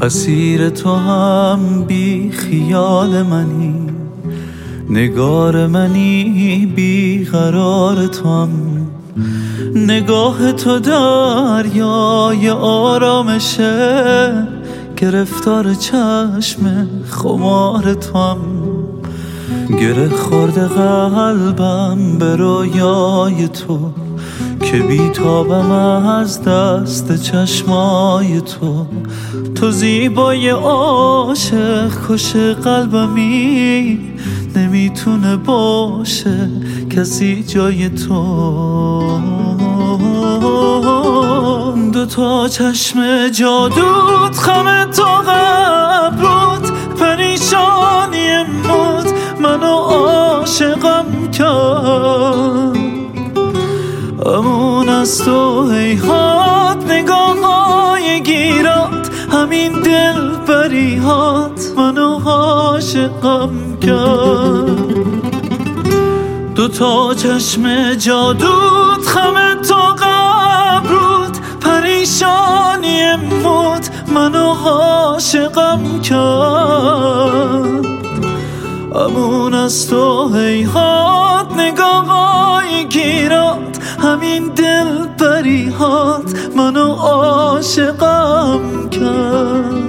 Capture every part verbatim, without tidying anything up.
اسیر تو هم بی خیال منی، نگار منی بی قرار تو هم. نگاه تو دریای آرامشه، گرفتار چشم خمار تو هم. گره خورده قلبم به رویای تو، که بیتابم از دست چشمای تو. تو زیبای عاشق کش قلبمی، نمیتونه باشه کسی جای تو. دو تا چشم جادوت، خم تو قبروت، پریشانی موت منو عاشقم کرد. امون از تو هیهات، نگاه‌های گیرات، همین دل بریهات منو عاشقم کرد. دو تا چشم جادوت، خم تو قبروت، پریشانی موت منو عاشقم کرد. امون از تو هیهات، نگاه‌های گیرات، همین دل بریهات منو عاشقم کرد.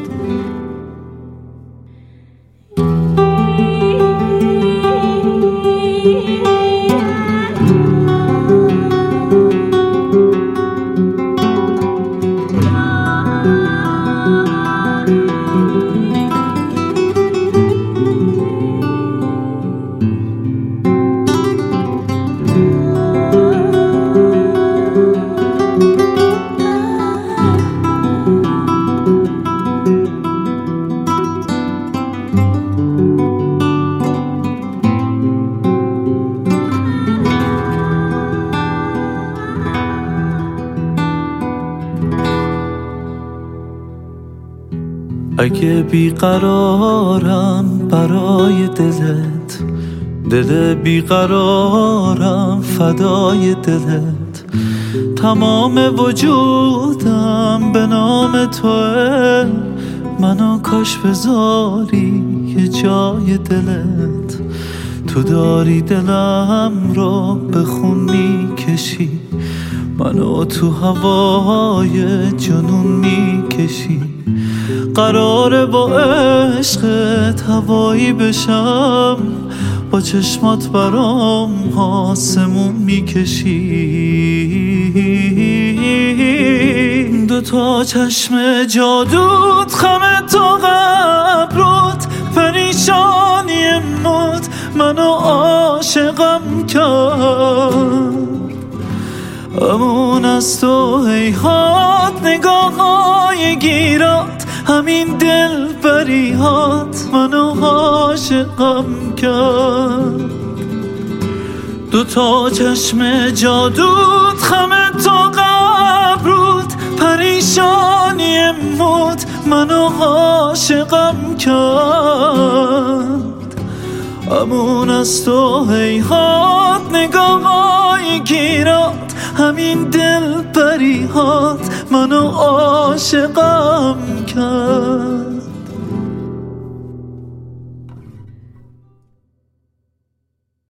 اگه بیقرارم برای دلت، دل بیقرارم فدای دلت. تمام وجودم به نام توه، منو کاش بذاری یه جای دلت. تو داری دلم رو به خون میکشی، منو تو هوای جنون میکشی. قراره با عشقت هوایی بشم، با چشمات برام آسمون میکشی. دو تا چشم جادوت، خم تو قبروت، پریشانی موت منو عاشقم کرد. امون از تو هیهات، نگاه‌های گیرات، همین دل بریهات منو عاشقم کرد. دو تا چشم جادوت، خم تو قبروت، پریشانی موت منو عاشقم کرد. امون از تو هیهات، نگاه‌های گیرات، همین دل بریهات منو عاشقم کرد.